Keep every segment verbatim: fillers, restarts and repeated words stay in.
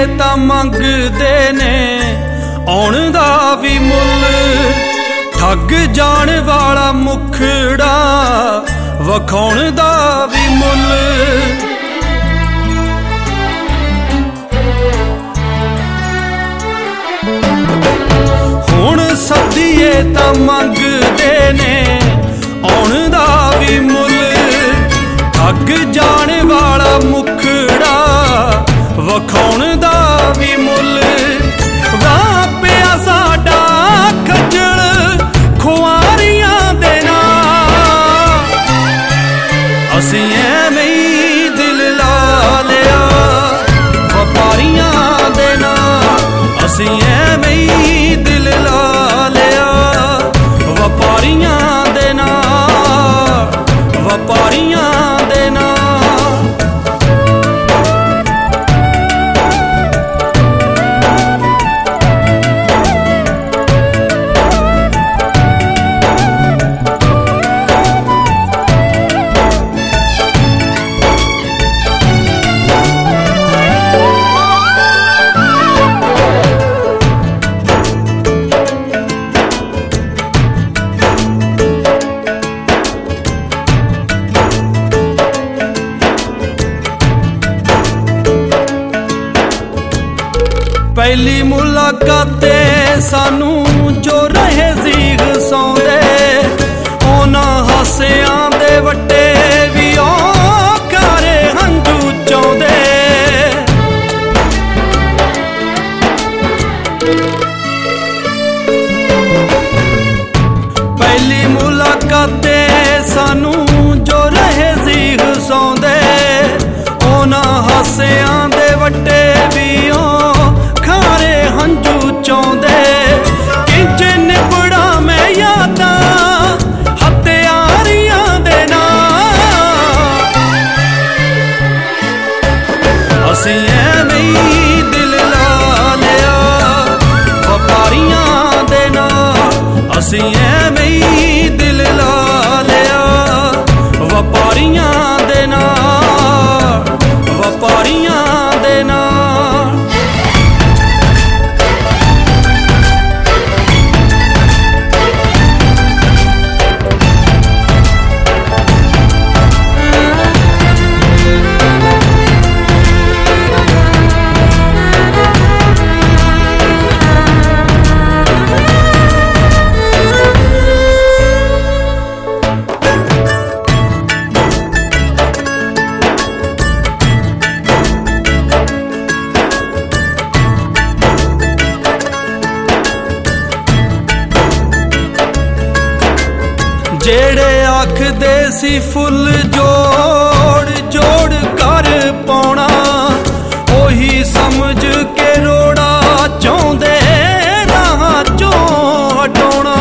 तां मंगदे ने आउण दा भी मुल। ठग जाण वाला मुखड़ा वखाउण दा भी मुल। हुण सदिए तां मंगदे ने आउण दा भी मुल। ठग जाण वाला मुखड़ा वखाउण दा भी मुल। वाह पिया साडा खज्जल खुआरियां दे नाल, असीं ऐवें ही दिल ला लिया व्यापारियां दे नाल। असीं ऐवें ही दिल ला लिया व्यापारियां दे नाल, व्यापारियां दे नाल। पहली मुलाकाते सानू जो रहे जीग सौंदे, ओना हासियां दे वट्टे भी ओ कारे हंजू चौंदे। पहली मुलाकाते सानू जो रहे जीग सौंदे, ओना हासियां दे वट्टे भी ओ खारे हंजू चौंदे। किंज निबड़ा मैं यादां हत्यारियां दे नाल, असीं ऐवें ही दिल ला लिया व्यापारियां दे नाल। असीं ऐवें ही दिल ला लिया व्यापारियां दे नाल, व्यापारियां दे नाल। जेड़े आखदे सी फुल जोड़ जोड़ कर पाउणा, ओही समझ के रोड़ा चाहुंदे राह चों हटाउणा।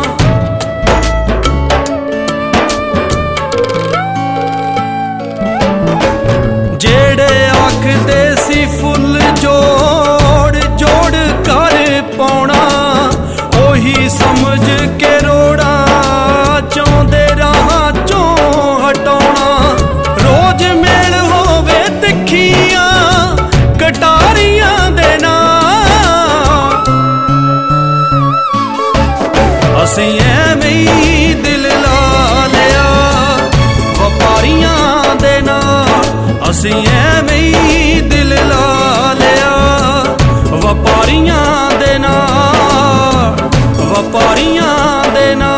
जेड़े आखदे सी फुल जोड़ जोड़ कर पाउणा, ओही समझ के रोड़ा चाहुंदे राह चों हटाउणा। रोज मेल होवे तिखियां कटारियां दे नाल, असीं ऐवें ही दिल ला लिया व्यापारियां दे नाल। असीं ऐवें ही दिल ला लिया व्यापारियां दे नाल, व्यापारियां दे नाल।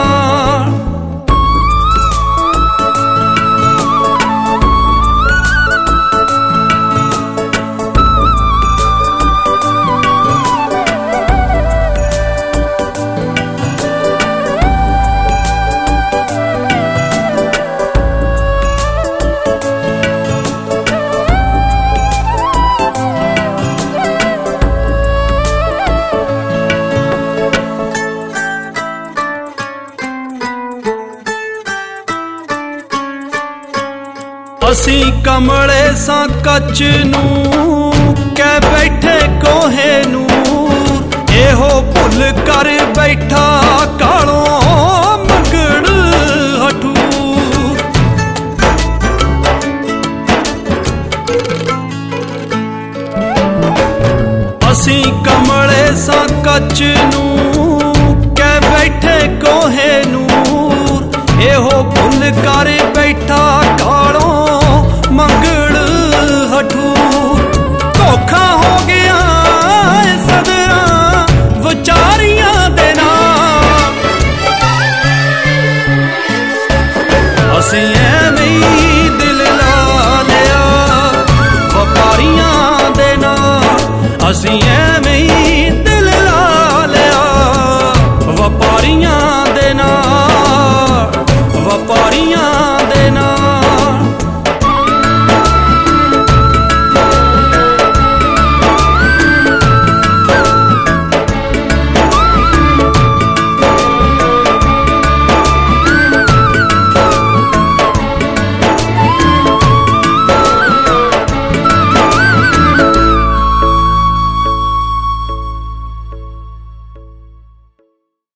असीं कमले सां कच नूं कै बैठे कोहे नूर। एहो भुल कर बैठा कालों मगड़ हठूर। कमले सा कच नूं कह बैठे कोहे नूर एहो भुल कर बैठा